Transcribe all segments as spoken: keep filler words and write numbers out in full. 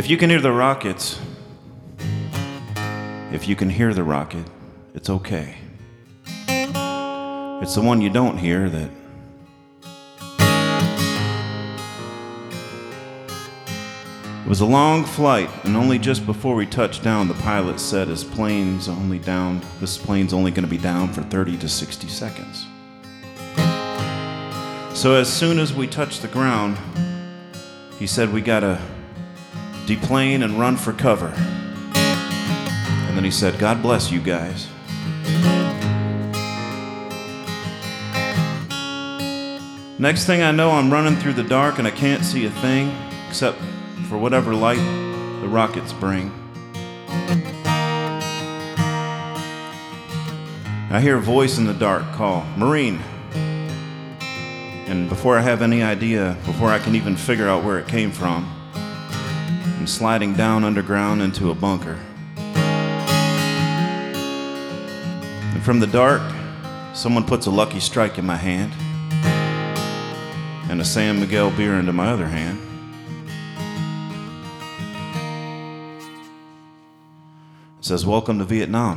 If you can hear the rockets, if you can hear the rocket, it's okay. It's the one you don't hear that It was a long flight, and only just before we touched down, the pilot said his plane's only down, this plane's only going to be down for thirty to sixty seconds. So as soon as we touched the ground, he said we gotta deplane and run for cover. And then he said, God bless you guys. Next thing I know, I'm running through the dark and I can't see a thing except for whatever light the rockets bring. I hear a voice in the dark call, Marine. And before I have any idea, before I can even figure out where it came from, I'm sliding down underground into a bunker. And from the dark, someone puts a Lucky Strike in my hand and a San Miguel beer into my other hand. It says, welcome to Vietnam.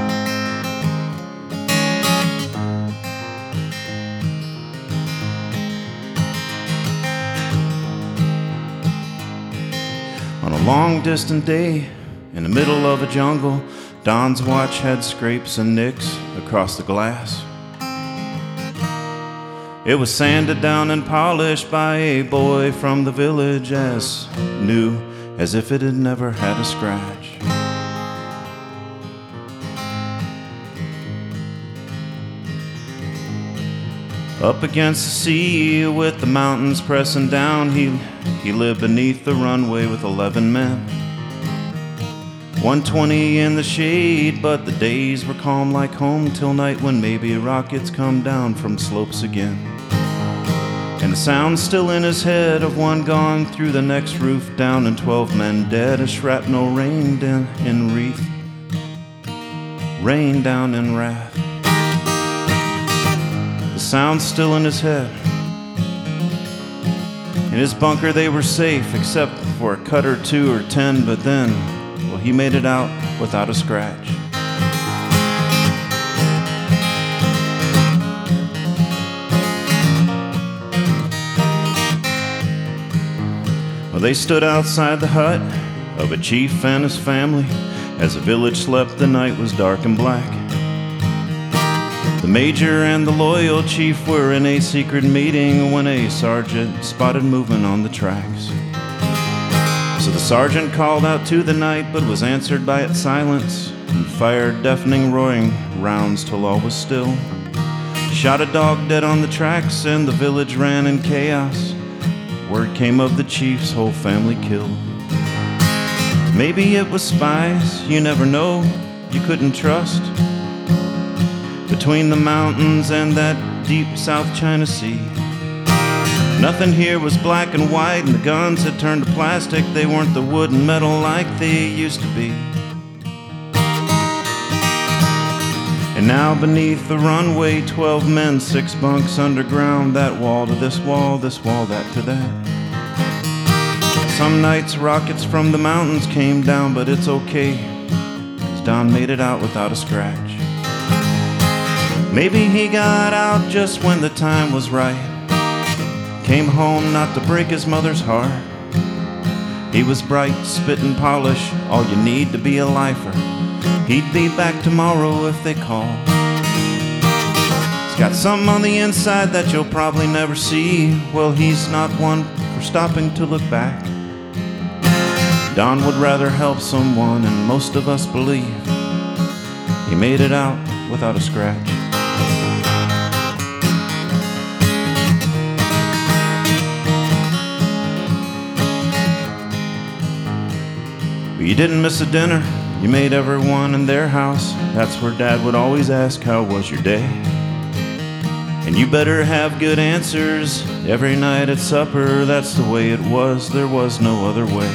On a long distant day, in the middle of a jungle, Don's watch had scrapes and nicks across the glass. It was sanded down and polished by a boy from the village, as new as if it had never had a scratch. Up against the sea with the mountains pressing down, he, he lived beneath the runway with eleven men. one twenty in the shade, but the days were calm like home till night when maybe rockets come down from slopes again. And the sound still in his head of one gone through the next roof down and twelve men dead as shrapnel rained in, in wreath, rained down in wrath. The sound's still in his head. In his bunker they were safe, except for a cut or two or ten, but then, well, he made it out without a scratch. Well, they stood outside the hut of a chief and his family as the village slept. The night was dark and black. The major and the loyal chief were in a secret meeting when a sergeant spotted movement on the tracks. So the sergeant called out to the night, but was answered by its silence, and fired deafening roaring rounds till all was still. Shot a dog dead on the tracks, and the village ran in chaos. Word came of the chief's whole family killed. Maybe it was spies, you never know, you couldn't trust. Between the mountains and that deep South China Sea, nothing here was black and white, and the guns had turned to plastic. They weren't the wood and metal like they used to be. And now beneath the runway, twelve men, six bunks underground, that wall to this wall, this wall, that to that. Some nights rockets from the mountains came down, but it's okay, 'cause Don made it out without a scratch. Maybe he got out just when the time was right. Came home not to break his mother's heart. He was bright, spit and polish, all you need to be a lifer. He'd be back tomorrow if they call. He's got something on the inside that you'll probably never see. Well, he's not one for stopping to look back. Don would rather help someone, and most of us believe he made it out without a scratch. You didn't miss a dinner, you made everyone in their house. That's where Dad would always ask, how was your day? And you better have good answers every night at supper. That's the way it was, there was no other way.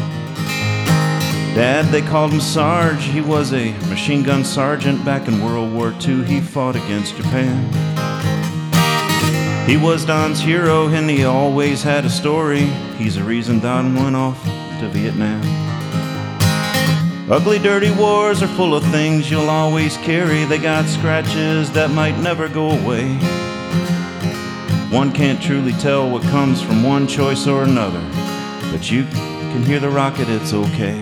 Dad, they called him Sarge. He was a machine gun sergeant back in World War Two. He fought against Japan. He was Don's hero, and he always had a story. He's the reason Don went off to to Vietnam. Ugly, dirty wars are full of things you'll always carry. They got scratches that might never go away. One can't truly tell what comes from one choice or another, but you can hear the rocket, it's okay.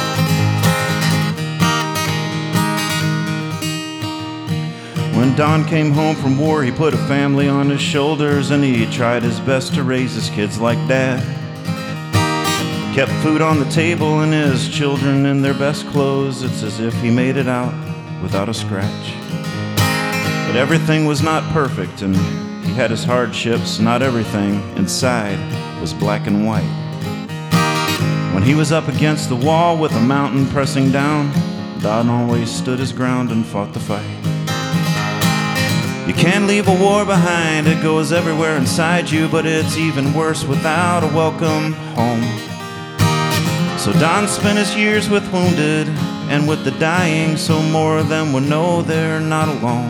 When Don came home from war, he put a family on his shoulders, and he tried his best to raise his kids like Dad. Kept food on the table and his children in their best clothes. It's as if he made it out without a scratch. But everything was not perfect, and he had his hardships. Not everything inside was black and white. When he was up against the wall with a mountain pressing down, Don always stood his ground and fought the fight. You can't leave a war behind, it goes everywhere inside you, but it's even worse without a welcome home. So Don spent his years with wounded and with the dying, so more of them will know they're not alone.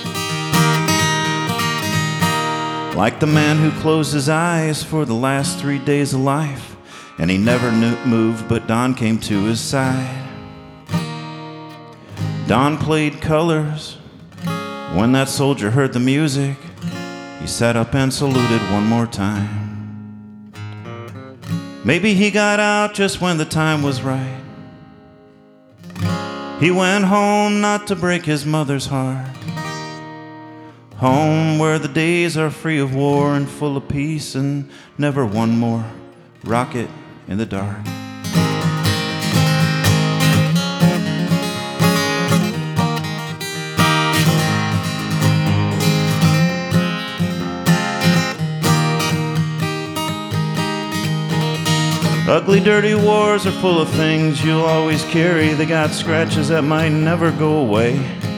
Like the man who closed his eyes for the last three days of life, and he never knew, moved, but Don came to his side. Don played colors. When that soldier heard the music, he sat up and saluted one more time. Maybe he got out just when the time was right. He went home not to break his mother's heart. Home where the days are free of war and full of peace, and never one more rocket in the dark. Ugly, dirty wars are full of things you'll always carry. They got scratches that might never go away.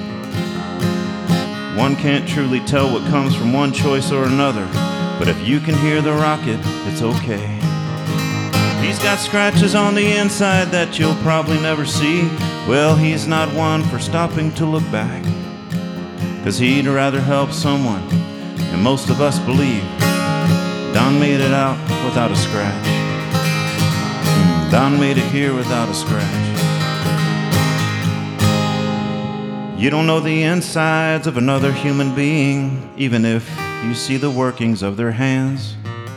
One can't truly tell what comes from one choice or another, but if you can hear the rocket, it's okay. He's got scratches on the inside that you'll probably never see. Well, he's not one for stopping to look back, 'cause he'd rather help someone, and most of us believe Don made it out without a scratch. Don made it here without a scratch. You don't know the insides of another human being, even if you see the workings of their hands.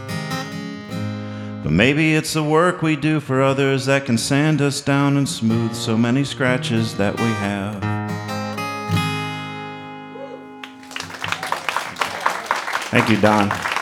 But maybe it's the work we do for others that can sand us down and smooth so many scratches that we have. Thank you, Don.